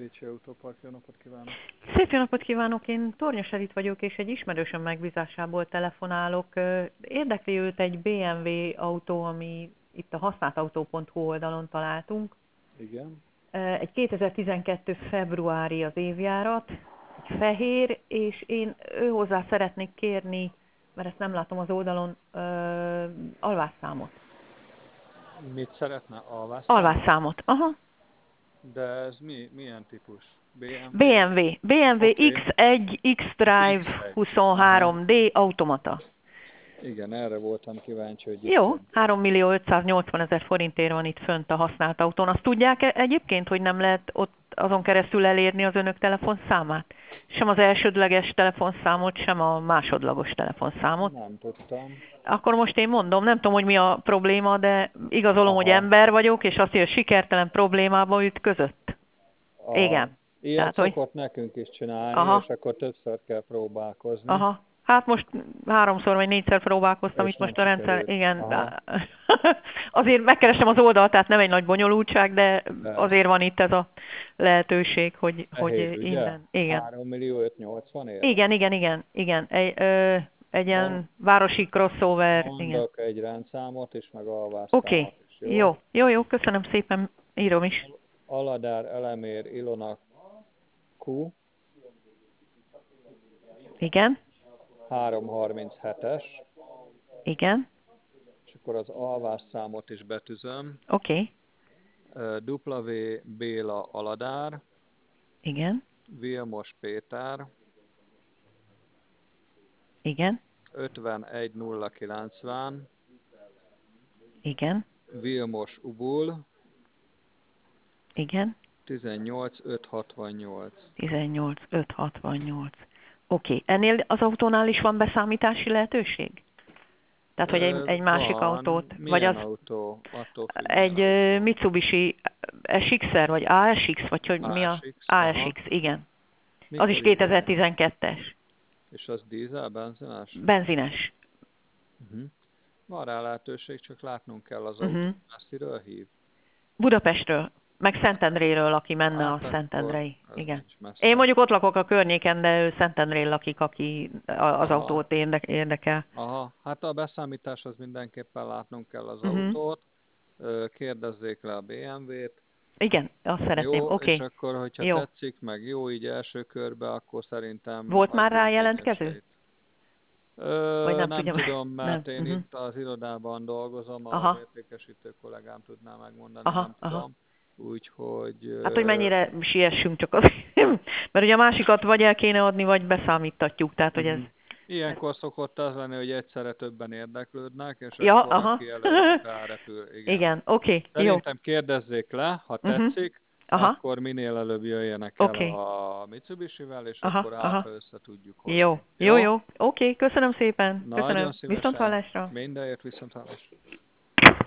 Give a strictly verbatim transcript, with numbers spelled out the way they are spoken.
Bécsi Autópark, jó napot kívánok! Szép jó napot kívánok! Én Tornyos Edit vagyok, és egy ismerősöm megbízásából telefonálok. Érdekli őt egy bé em vé autó, ami itt a használtautó pont hu oldalon találtunk. Igen. Egy kétezer-tizenkettő februári az évjárat, egy fehér, és én ő hozzá szeretnék kérni, mert ezt nem látom az oldalon, alvásszámot. Mit szeretne? Alvásszámot? Alvásszámot, aha. De ez mi, milyen típus? bé em vé? bé em vé, bé em vé Oké. iksz egy X-Drive iksz egy. Aha. huszonhárom dé automata. Igen, erre voltam kíváncsi, hogy itt Jó, egy... három millió ötszáznyolcvan ezer forintért van itt fönt a használt autón. Azt tudják -e egyébként, hogy nem lehet ott azon keresztül elérni az önök telefonszámát? Sem az elsődleges telefonszámot, sem a másodlagos telefonszámot. Nem tudtam. Akkor most én mondom, nem tudom, hogy mi a probléma, de igazolom, hogy Aha. ember vagyok, és azt, hogy a sikertelen problémába ütközött. A... Igen. Ilyet Tehát, hogy... szokott nekünk is csinálni, Aha, és akkor többször kell próbálkozni. aha. Hát most háromszor vagy négyszer próbálkoztam És itt nem most a rendszer, sikerült. igen. Aha. Azért megkerestem az oldalt, tehát nem egy nagy bonyolultság, de Persze. azért van itt ez a lehetőség, hogy, hogy Fehér, ugye? innen, igen. három millió ötszáznyolcvan ér? Igen, igen, igen, igen. Egy, ö, egy Mond, ilyen városi crossover, igen. mondok egy rendszámot is, meg Oké, alvásszámot is, jó? jó, jó, jó, köszönöm szépen, írom is. Aladár Elemér Ilona Q Igen, háromszázharminchetes, igen, és akkor az alvásszámot is betűzöm. oké, W. Béla Aladár, igen, Vilmos Péter, igen, ötvenegy nulla kilencven, igen, Vilmos Ubul, igen, tizennyolc ötszázhatvannyolc. tizennyolc ötszázhatvannyolc. Oké, ennél az autónál is van beszámítási lehetőség? Tehát, hogy egy, Ö, egy másik van. autót, vagy az Milyen autó? Attól függ, milyen egy autó. ö, Mitsubishi es iksz-er, vagy á es iksz, vagy hogy mi a á es iksz, á es aha. iksz, igen. Az is Mikor indult? kétezer-tizenkettes. És az dízel, benzines? Benzines. Uh-huh. Van rá lehetőség, csak látnunk kell az Uh-huh. autót. Messziről hív? Budapestről, meg Szentendréről, aki menne a Hát akkor Szentendrei. ez Igen. nincs Én messze. mondjuk ott lakok a környéken, de ő Szentendrén lakik, aki a- az Aha, autót érde- érdekel. aha. Hát a beszámításhoz mindenképpen látnunk kell az Uh-huh. autót. Ö, Kérdezzék le a bé em vét. Igen, azt szeretném. Jó, Oké. és akkor, hogyha Jó. tetszik, meg jó így első körbe, akkor szerintem Volt már rá adjunk egy jelentkező? esélyt. Ö, Vagy nem nem tudja? tudom, Nem. mert én Uh-huh. itt az irodában dolgozom, az Aha, értékesítő kollégám tudná megmondani, nem aha, aha. tudom. Úgyhogy Hát, hogy ö, mennyire siessünk csak az. Mert ugye a másikat vagy el kéne adni, vagy beszámítatjuk. Tehát, hogy ez... mhm. Ilyenkor szokott az lenni, hogy egyszerre többen érdeklődnek, és Ja, akkor aha. aki előbb rárepül, igen. Igen, oké, jó. Szerintem kérdezzék le, ha Uh-huh. tetszik, Aha, akkor minél előbb jöjjenek el oké. a Mitsubishi-vel, és Aha, akkor hátra aha. össze tudjuk hozni. Jó, jó, Jó? jó. Oké, köszönöm szépen. Nagyon Köszönöm. Viszont szívesen. hallásra. Mindenért viszont hallásra.